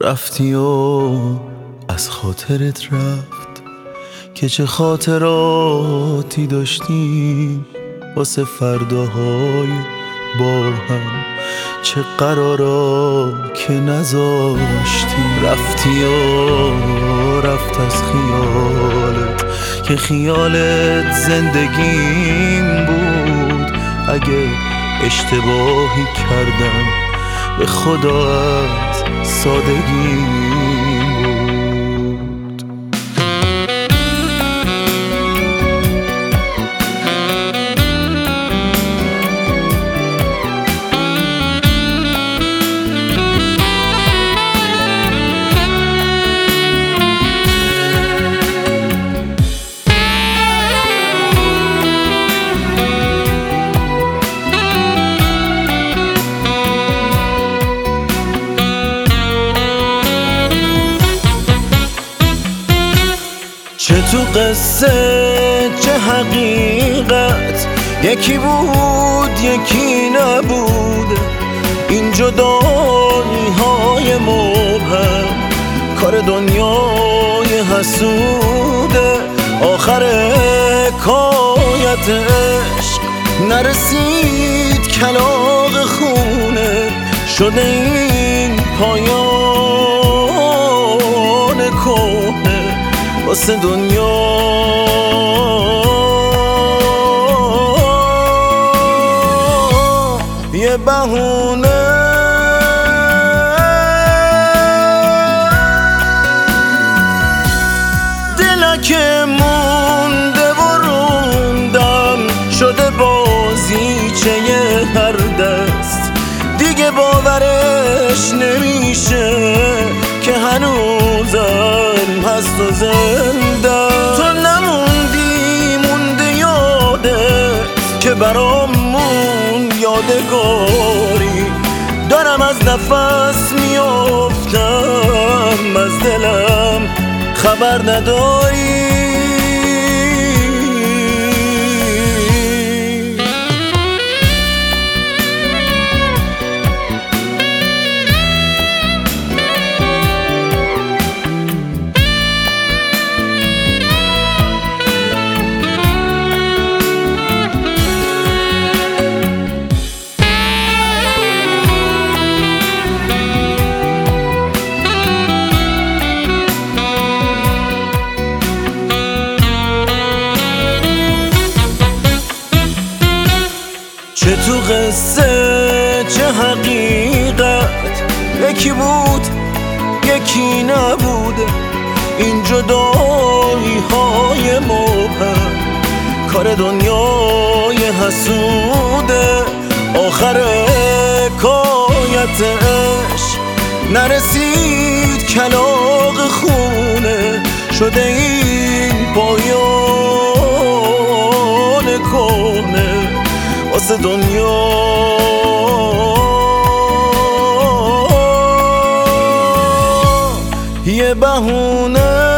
رفتی و از خاطرت رفت که چه خاطراتی داشتیم واسه فرداهای با هم، چه قرارا که نذاشتیم. رفتی و رفت از خیالت که خیالت زندگیم بود. اگه اشتباهی کردم به خدا از سادگیم بود. چه تو قصه چه حقیقت، یکی بود یکی نبود. این جدایی های مبهم کار دنیای حسوده. آخر حکایت عشق نرسید کلاغ خونه، شده این پایان کهنه واسه دنیا. یه بهونه دلکه مونده و روندم شده بازیچه هر دست. دیگه باورش نمیشه که هنوزم هست و زنده. تو نموندی مونده یادت که برامون یادگاری. دارم از نفس میافتم، از دلم خبر نداری. چه تو قصه چه حقیقت، یکی بود یکی نبود. این جدایی های مبهم کار دنیای حسوده. آخر حکایت عشق نرسید کلاغ خونه، شده این پایان کهنه واسه دنیا. یه بهونه